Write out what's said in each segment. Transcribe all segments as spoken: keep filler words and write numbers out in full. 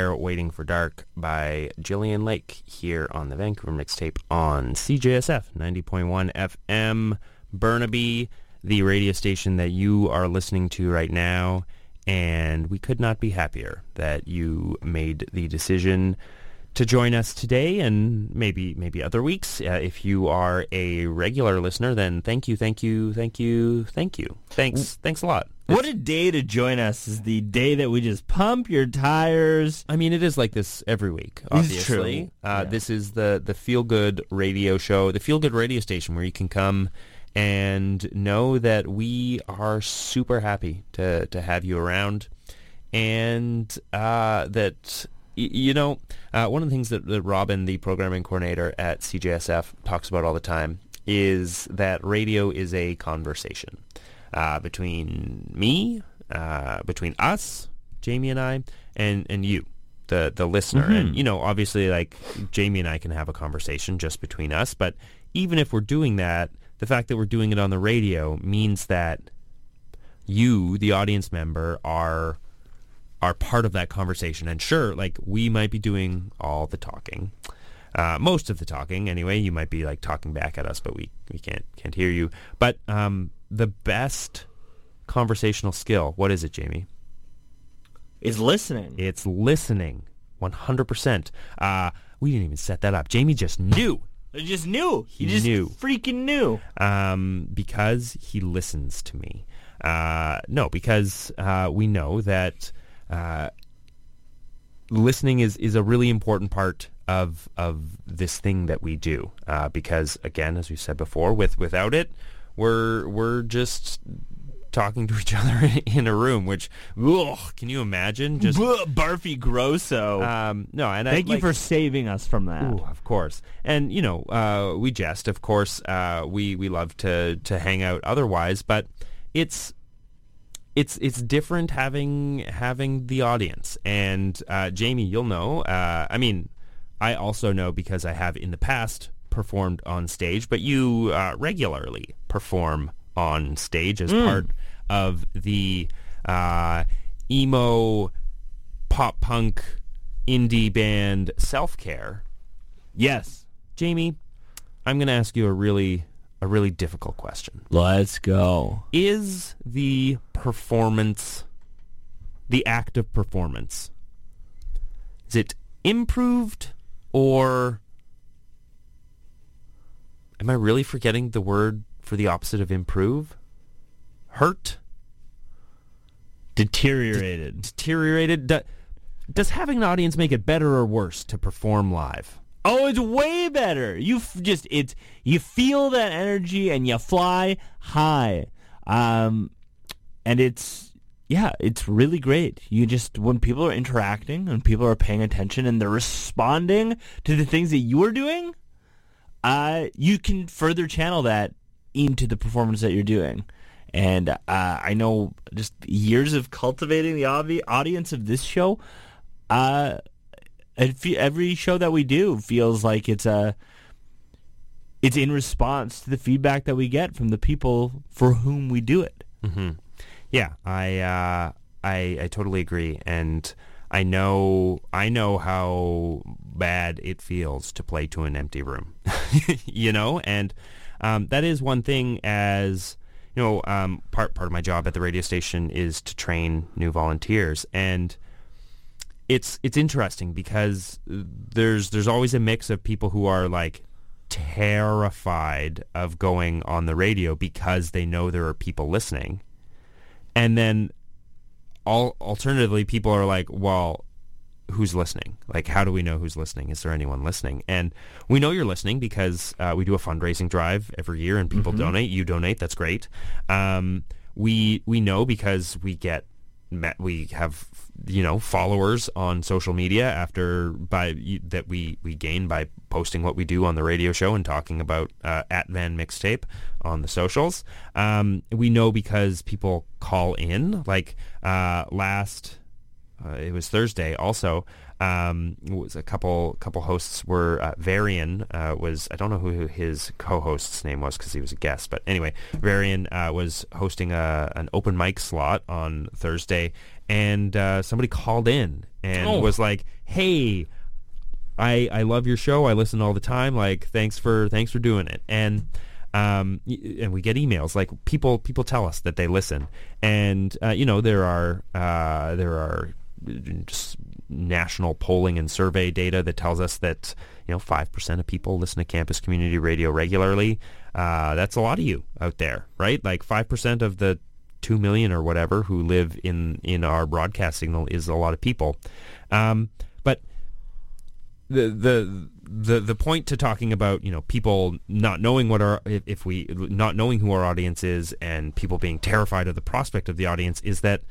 There Waiting for Dark by Jillian Lake here on the Vancouver Mixtape on C J S F ninety point one F M Burnaby, the radio station that you are listening to right now. And we could not be happier that you made the decision to join us today and maybe maybe other weeks. Uh, if you are a regular listener, then thank you, thank you, thank you, thank you. Thanks, thanks a lot. What a day to join us is the day that we just pump your tires. I mean, it is like this every week, obviously. It's true. Uh, Yeah. This is the, the Feel Good radio show, the Feel Good radio station where you can come and know that we are super happy to, to have you around and uh, that... You know, uh, one of the things that, that Robin, the programming coordinator at C J S F, talks about all the time is that radio is a conversation uh, between me, uh, between us, Jamie and I, and, and you, the the listener. Mm-hmm. And, you know, obviously, like, Jamie and I can have a conversation just between us, but even if we're doing that, the fact that we're doing it on the radio means that you, the audience member, are... are part of that conversation. And sure, like, we might be doing all the talking, uh, most of the talking anyway. You might be like talking back at us, but we, we can't can't hear you. But um, the best conversational skill, what is it, Jamie? Is listening. It's listening, one hundred percent. Uh, we didn't even set that up. Jamie just knew. I just knew. He just knew. freaking knew. Um, because he listens to me. Uh, no, because uh, we know that Uh, listening is, is a really important part of of this thing that we do. Uh, because again, as we said before, with without it, we're we're just talking to each other in a room. Which, ugh, can you imagine? Just Blah, barfy grosso. um, no, and Thank I, you like, for saving us from that. Ooh, of course. And, you know, uh, we jest, of course. Uh, we, we love to, to hang out otherwise, but it's it's it's different having having the audience. And, uh, Jamie, you'll know. Uh, I mean, I also know because I have in the past performed on stage, but you uh, regularly perform on stage as Mm. part of the uh, emo pop punk indie band Self-Care. Yes. Jamie, I'm going to ask you a really a really difficult question. Let's go. Is the performance, the act of performance, is it improved, or am I really forgetting the word for the opposite of improve? Hurt? Deteriorated. Deteriorated? Do- Does having an audience make it better or worse to perform live? Oh, it's way better. You f- just it's you feel that energy and you fly high. Um, and it's yeah, it's really great. You just when people are interacting and people are paying attention and they're responding to the things that you are doing, uh, you can further channel that into the performance that you're doing. And uh, I know just years of cultivating the obvi- audience of this show. Uh, it fe- every show that we do feels like it's a it's in response to the feedback that we get from the people for whom we do it. Mm-hmm. Yeah, I, uh, I I totally agree, and I know I know how bad it feels to play to an empty room, you know, and um, that is one thing. As you know, um, part part of my job at the radio station is to train new volunteers, and it's it's interesting because there's there's always a mix of people who are like terrified of going on the radio because they know there are people listening. And then all alternatively, people are like, well, who's listening? Like, how do we know who's listening? Is there anyone listening? And we know you're listening because uh, we do a fundraising drive every year and people Mm-hmm. donate. You donate. That's great. Um, we we know because we get met, we have, you know, followers on social media after by that we, we gain by posting what we do on the radio show and talking about uh, at Van Mixtape on the socials. Um, we know because people call in, like uh, last, uh, it was Thursday also, um, was a couple couple hosts were, uh, Varian uh, was, I don't know who his co-host's name was because he was a guest, but anyway, Varian uh, was hosting a, an open mic slot on Thursday, and uh, somebody called in and Oh. was like, "Hey, I I love your show. I listen all the time. Like, thanks for thanks for doing it." And um, y- and we get emails like people people tell us that they listen, and uh, you know there are uh, there are just national polling and survey data that tells us that you know five percent of people listen to campus community radio regularly. Uh, that's a lot of you out there, right? Like five percent of the two million or whatever who live in in our broadcast signal is a lot of people. Um, but the the the the point to talking about you know people not knowing what our if, if we not knowing who our audience is and people being terrified of the prospect of the audience is that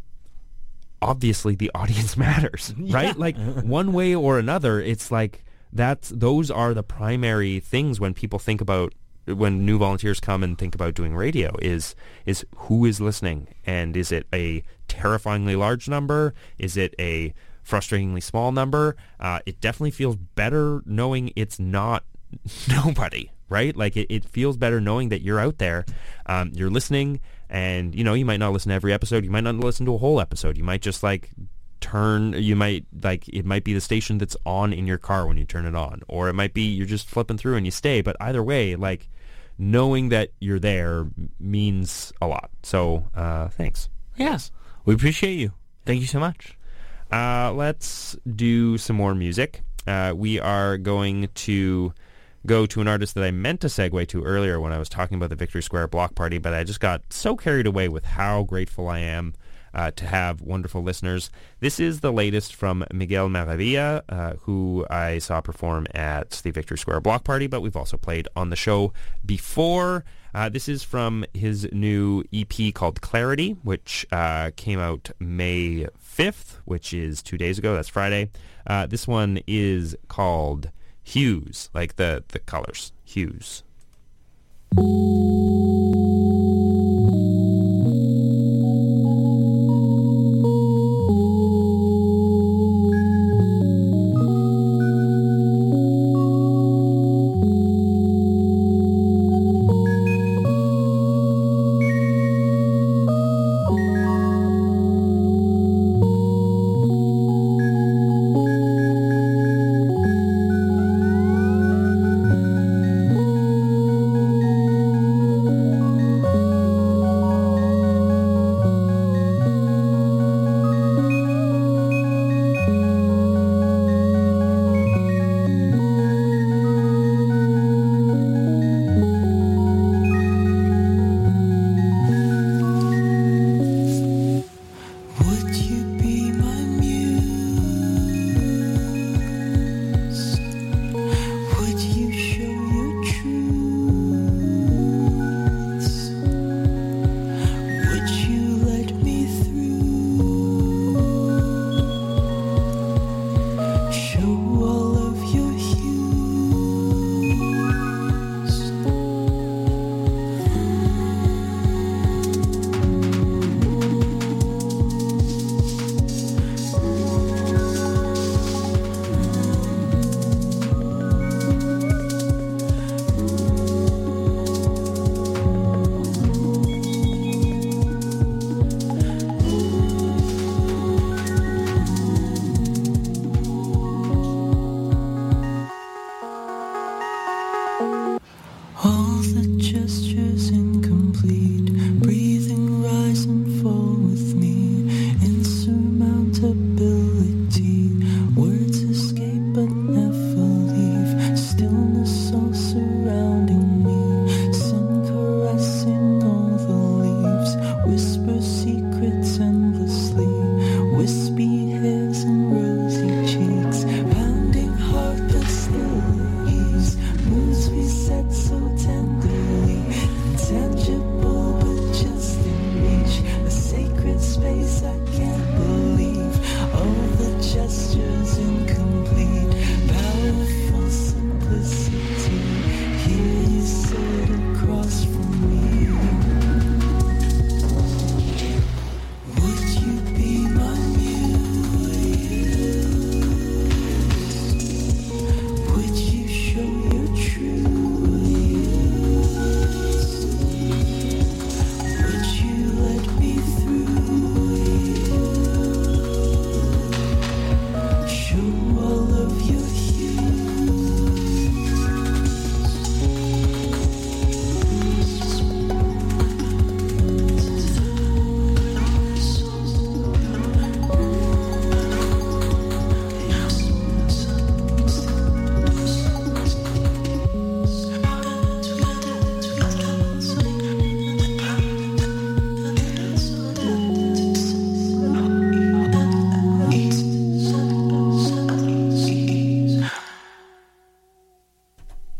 obviously the audience matters, right? Yeah. Like one way or another, it's like that's those are the primary things when people think about when new volunteers come and think about doing radio is is who is listening, and is it a terrifyingly large number? Is it a frustratingly small number? Uh, it definitely feels better knowing it's not nobody, right? Like it, it feels better knowing that you're out there, um, you're listening, and you know you might not listen to every episode, you might not listen to a whole episode, you might just like turn, you might like it might be the station that's on in your car when you turn it on, or it might be you're just flipping through and you stay. But either way, like knowing that you're there means a lot. So uh, thanks. Yes. We appreciate you. Thank you so much. Uh, let's do some more music. Uh, we are going to go to an artist that I meant to segue to earlier when I was talking about the Victory Square Block Party, but I just got so carried away with how grateful I am uh, to have wonderful listeners. This is the latest from Miguel Maravilla, uh, who I saw perform at the Victory Square Block Party, but we've also played on the show before. Uh, this is from his new E P called Clarity, which uh, came out May fifth, which is two days ago. That's Friday. Uh, this one is called Hues, like the, the colors. Hues.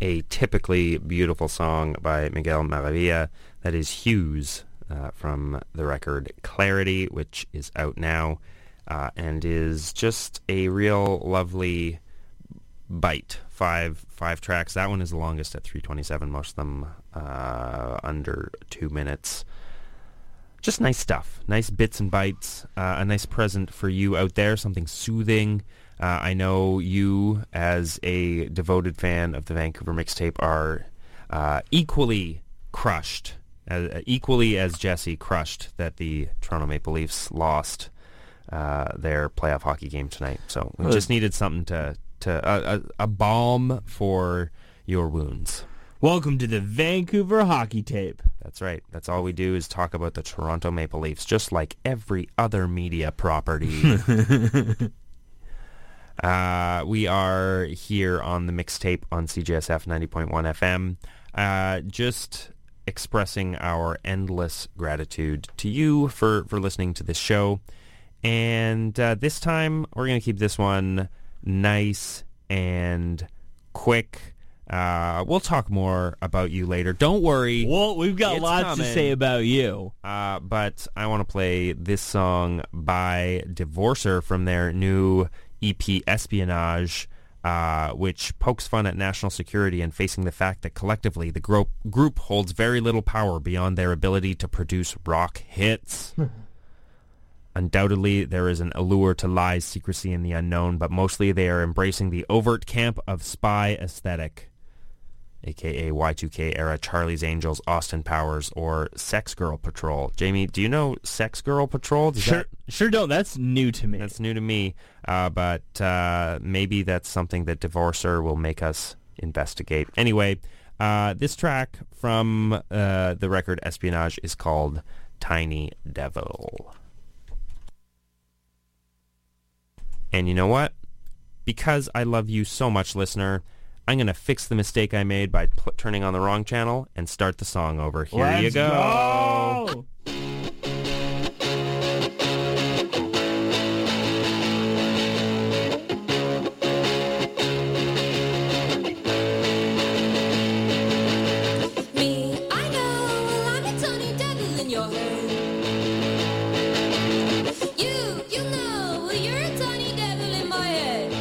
a typically beautiful song by Miguel Maravilla. That is Hues uh, from the record Clarity, which is out now uh, and is just a real lovely bite. Five five tracks. That one is the longest at three twenty-seven. Most of them uh, under two minutes. Just nice stuff. Nice bits and bites. Uh, a nice present for you out there. Something soothing. Uh, I know you, as a devoted fan of the Vancouver Mixtape, are uh, equally crushed, uh, equally as Jesse crushed that the Toronto Maple Leafs lost uh, their playoff hockey game tonight. So we just needed something to, to uh, a, a balm for your wounds. Welcome to the Vancouver Hockey Tape. That's right. That's all we do is talk about the Toronto Maple Leafs, just like every other media property. Uh, we are here on the Mixtape on C J S F ninety point one F M, uh, just expressing our endless gratitude to you for, for listening to this show. And uh, this time, we're going to keep this one nice and quick. Uh, we'll talk more about you later. Don't worry. Well, we've got It's lots coming. to say about you. Uh, but I want to play this song by Divorcer from their new E P Espionage, uh, which pokes fun at national security and facing the fact that collectively the gro- group holds very little power beyond their ability to produce rock hits. Undoubtedly, there is an allure to lies, secrecy, and the unknown, but mostly they are embracing the overt camp of spy aesthetic, aka Y two K era Charlie's Angels, Austin Powers, or Sex Girl Patrol. Jamie, do you know Sex Girl Patrol? Does Sure, that- sure don't. That's new to me. That's new to me, uh, but uh, maybe that's something that Divorcer will make us investigate. Anyway, uh, this track from uh, the record Espionage is called Tiny Devil. And you know what? Because I love you so much, listener, I'm going to fix the mistake I made by pl- turning on the wrong channel and start the song over. Here Let's you go. go. Me, I know I'm a tiny devil in your head. You, you know you're a tiny devil in my head.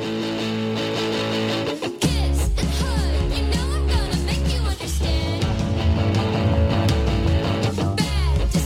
Kiss and hug, you know I'm gonna make you understand. Bad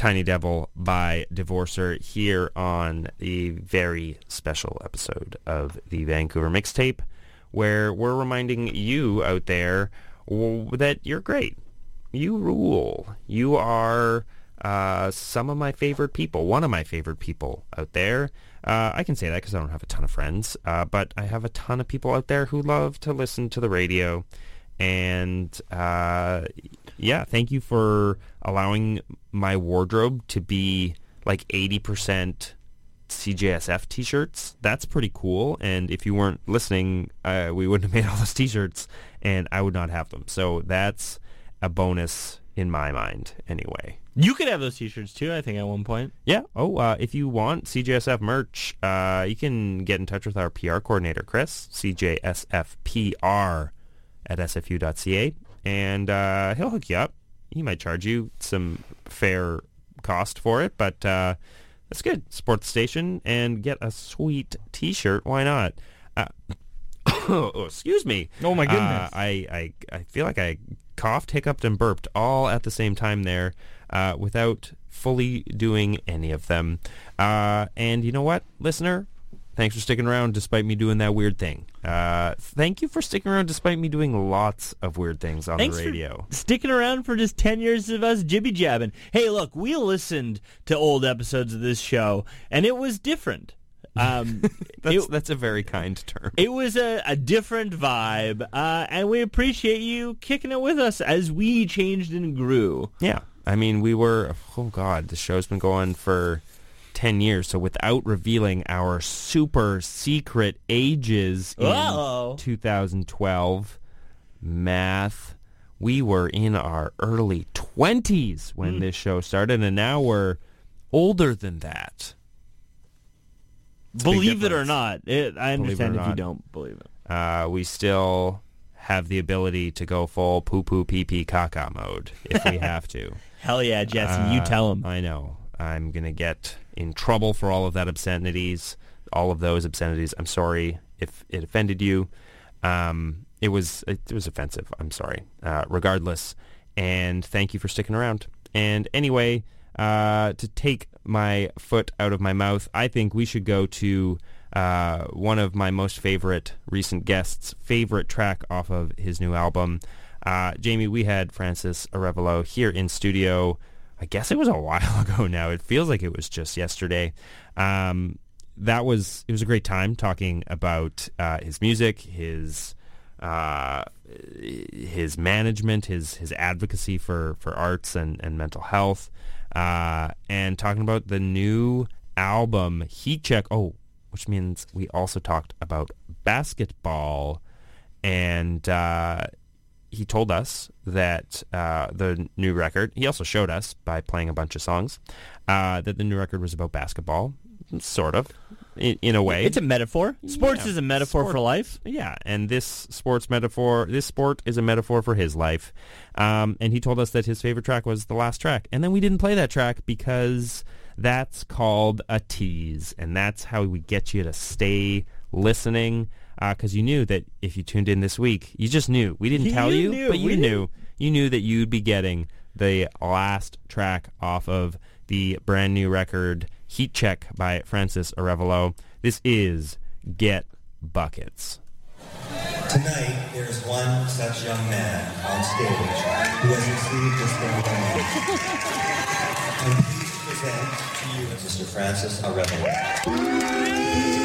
Tiny Devil by Divorcer here on the very special episode of the Vancouver Mixtape, where we're reminding you out there w- that you're great. You rule. You are uh, some of my favorite people, one of my favorite people out there. Uh, I can say that because I don't have a ton of friends, uh, but I have a ton of people out there who love to listen to the radio. And uh, yeah, thank you for allowing my wardrobe to be like eighty percent C J S F t-shirts. That's pretty cool. And if you weren't listening, uh, we wouldn't have made all those t-shirts, and I would not have them. So that's a bonus in my mind anyway. You could have those t-shirts too, I think, at one point. Yeah. Oh, uh, if you want C J S F merch, uh, you can get in touch with our P R coordinator, Chris, C J S F P R at S F U dot C A, and uh, he'll hook you up. He might charge you some fair cost for it, but uh, that's good. Support the station and get a sweet t-shirt. Why not? Uh, oh, excuse me. Oh, my goodness. Uh, I, I, I feel like I coughed, hiccuped, and burped all at the same time there uh, without fully doing any of them. Uh, and you know what, listener? Thanks for sticking around despite me doing that weird thing. Uh, thank you for sticking around despite me doing lots of weird things on Thanks the radio. For sticking around for just ten years of us jibby-jabbing. Hey, look, we listened to old episodes of this show, and it was different. Um, that's, it, that's a very kind term. It was a, a different vibe, uh, and we appreciate you kicking it with us as we changed and grew. Yeah. I mean, we were, oh, God, the show's been going for ten years, so without revealing our super secret ages in Uh-oh. two thousand twelve, math, we were in our early twenties when mm. this show started, and now we're older than that. It's believe it or not. It, I understand if not. you don't believe it. Uh, we still have the ability to go full poo-poo, pee-pee, caca mode if we have to. Hell yeah, Jesse, uh, you tell him. I know. I'm going to get in trouble for all of that obscenities, all of those obscenities. I'm sorry if it offended you. Um, it was it, it was offensive. I'm sorry. Uh, regardless, and thank you for sticking around. And anyway, uh, to take my foot out of my mouth, I think we should go to uh, one of my most favorite recent guests' favorite track off of his new album. Uh, Jamie, we had Francis Arevalo here in studio. I guess it was a while ago now. It feels like it was just yesterday. Um, that was it was a great time talking about uh, his music, his uh, his management, his his advocacy for, for arts and, and mental health, uh, and talking about the new album Heat Check. Oh, which means we also talked about basketball, and uh, he told us that uh, the new record, he also showed us by playing a bunch of songs, uh, that the new record was about basketball, sort of, in, in a way. It's a metaphor. Sports Yeah. is a metaphor Sport- for life. Yeah, and this sports metaphor, this sport is a metaphor for his life. Um, and he told us that his favorite track was the last track. And then we didn't play that track because that's called a tease. And that's how we get you to stay listening. Because uh, you knew that if you tuned in this week, you just knew. We didn't tell You you, knew. but you We knew. You knew that you'd be getting the last track off of the brand new record, Heat Check by Francis Arevalo. This is Get Buckets. Tonight, there is one such young man on stage who has received this thing. I'm pleased to present to you Mister Francis Arevalo.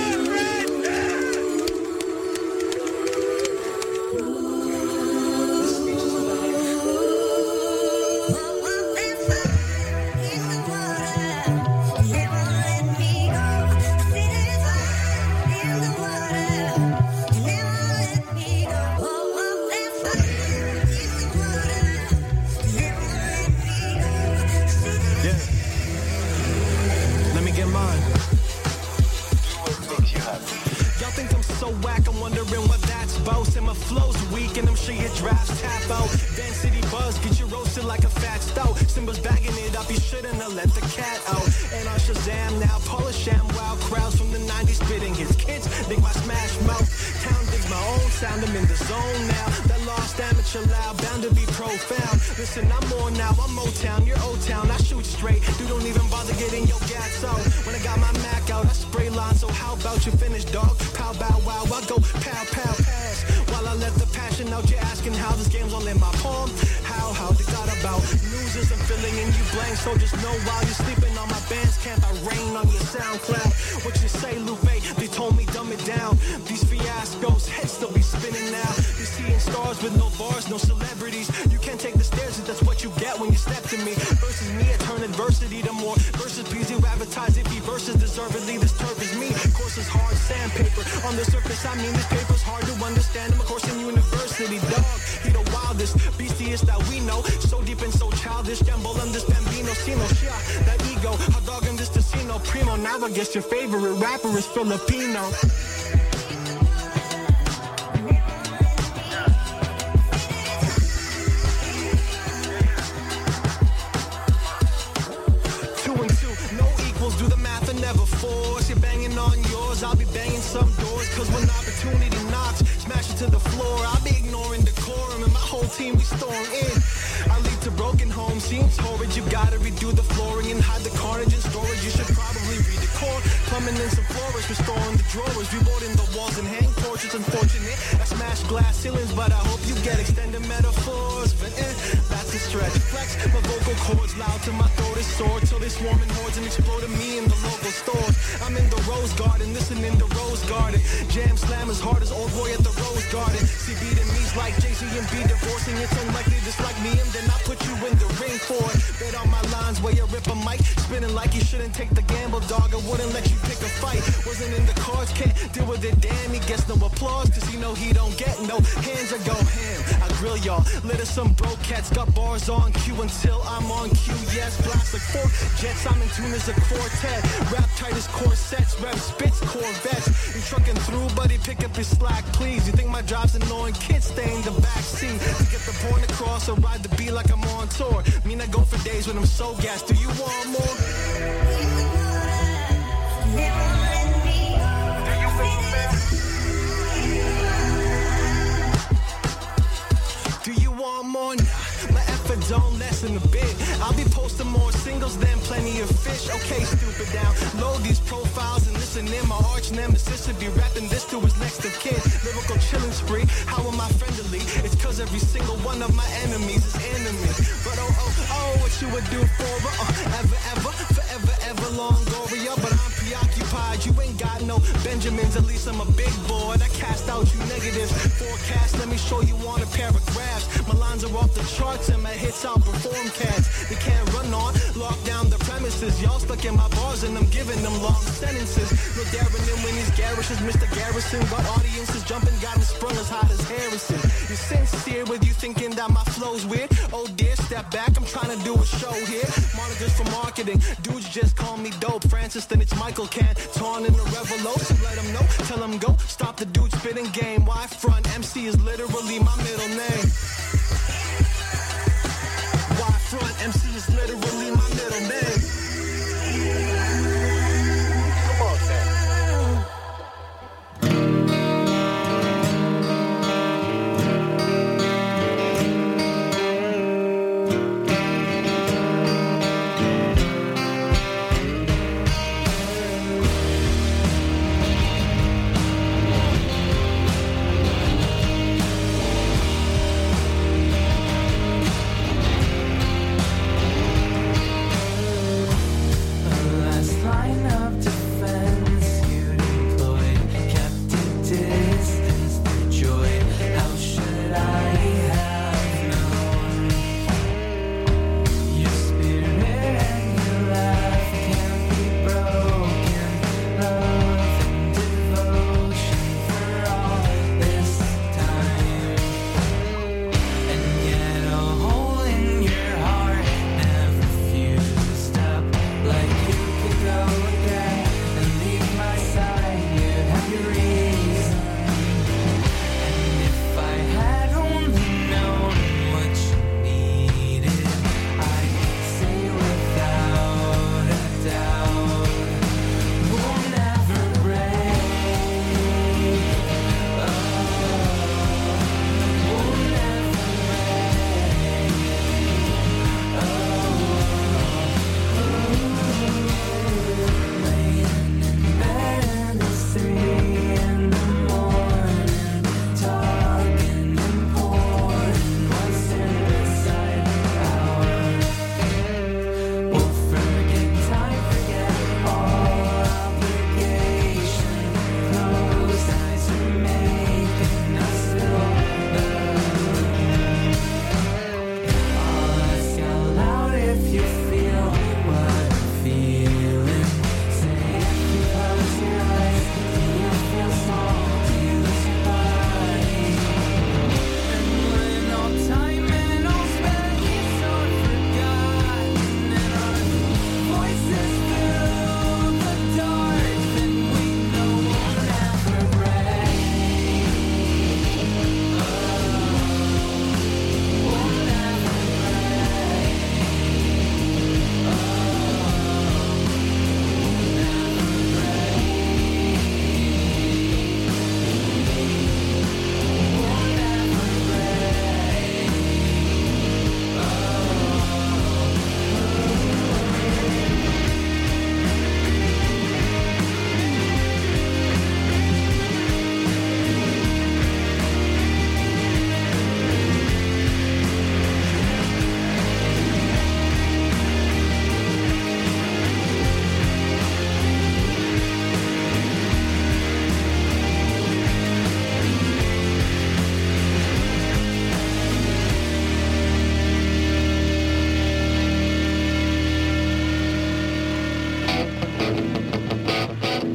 Let me get mine. Y'all think I'm so whack, I'm wondering what that's about. And my flow's weak and I'm sure your drafts tap out. Density buzz, get you roasted like a fat stout. Symbols bagging it up, you shouldn't have let the cat out. And on Shazam now, polish sham, wild crowds from the nineties spitting his kids. Think my smash mouth. Town digs my own sound, I'm in the zone now. That lost amateur loud, bound to be profound. Listen, I'm on now, I'm Motown, you're O-Town. I shoot straight. Dude, don't even bother getting your gas out. When I got my Mac out, I spray line. So how about you finish, dog? Pow, bow, wow. I go pow, pow, pass. While I let the passion out, you're asking how this game's all in my palm. How, how they got about losers and filling in you blank. So just know while you're sleeping on my band's camp, I rain on your SoundCloud. What you say, Lupe? They told me dumb it down. These fiascos, heads still be spinning now. You're seeing stars with no bars, no celebrities. You can't take the stairs, that's what you get when you step to me. Versus me, I turn adversity to more. Versus P Z, you advertise if he versus deservedly. This turf is me. Course is hard sandpaper. On the surface, I mean this paper's hard to understand. I'm a course in university, dog. He the wildest, beastiest that we know. So deep and so childish. Gamble on this bambino, sino, shia. That ego, hot dog in this casino. Primo, now I guess your favorite rapper is Filipino. Do the math and never force. You're banging on yours, I'll be banging some doors. Cause when opportunity knocks, smash it to the floor. I'll be ignoring decorum and my whole team we storm in. I lead to broken homes, seems horrid. You gotta redo the flooring and hide the carnage in storage. You should probably redecore. Plumbing in some floors, restoring the drawers. Reboarding the walls and hang portraits. Unfortunate, I smash glass ceilings, but I hope you get extended metaphors. But eh, that's a stretch. Flex my vocal cords loud till my throat is sore. Till they swarm in hordes and explode at me in the local stores. I'm in the Rose Garden, listening to Rose Garden. Jam slam as hard as old boy at the Rose Garden. See, beating me's like Jay-Z and B divorcing. It's unlikely dislike me, and then I put you in the ring for it. Bet on my lines where you rip a mic. Spinning like you shouldn't take the gamble, dog. I wouldn't let you pick a fight. Wasn't in the cards, can't deal with it, damn. He gets no applause, cause he know he don't get no hands. I go ham, I grill y'all. Lit as some bro cats, got bars on cue until I'm on cue. Yes, blast like four jets, I'm in tune as a quartet. Rap tight as corsets, rap spits Corvettes. You trucking through, buddy, pick up your slack, please. You think my job's annoying? Kids stay in the backseat to get the point across or ride the beat like I'm on tour. Mean I go for days when I'm so gassed. Do you want more? Do you want more now? My effort don't lessen a bit. I'll be posting more singles than plenty of fish. Okay, stupid down. Load these profiles and listen in. My arch nemesis would be rapping this to his next of kin. Lyrical chilling spree. How am I friendly? It's cause every single one of my enemies is enemy. But oh, oh, oh, what you would do for her? Uh, ever, ever, forever, ever Longoria. But I'm preoccupied. You ain't got no Benjamins. At least I'm a big boy. I cast out you negatives. Forecast, let me show you on a paragraph. My lines are off the charts and my hits outperform cats. They can't run on, lock down the premises. Y'all stuck in my bars and I'm giving them long sentences. No daring in when these garishes, Mister Garrison. Got audiences jumping, got me sprung as hot as Harrison. You're sincere with you thinking that my flow's weird. Oh dear, step back, I'm trying to do a show here. Monikers for marketing, dudes just call me dope. Francis, then it's Michael Canton in the Revelo. So let them know, tell them go, stop the dude spitting game. Why front? M C is literally my middle name. Why front? M C is literally my middle name. Come on, man.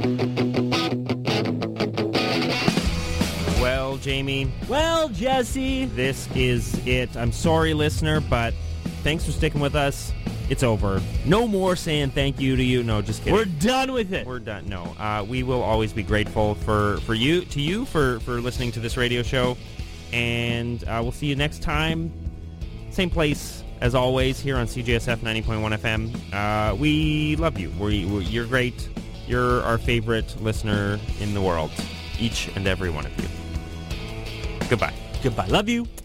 Well, Jamie, Well, Jesse. this is it. I'm sorry, listener, but thanks for sticking with us. It's over. No more saying thank you to you. No, just kidding. We're done with it. We're done. No, uh, we will always be grateful for, for you, to you, for, for listening to this radio show. And uh, we'll see you next time. Same place, as always, here on C J S F ninety point one F M. Uh, we love you. We, we, you're great. You're our favorite listener in the world. Each and every one of you. Goodbye. Goodbye. Love you.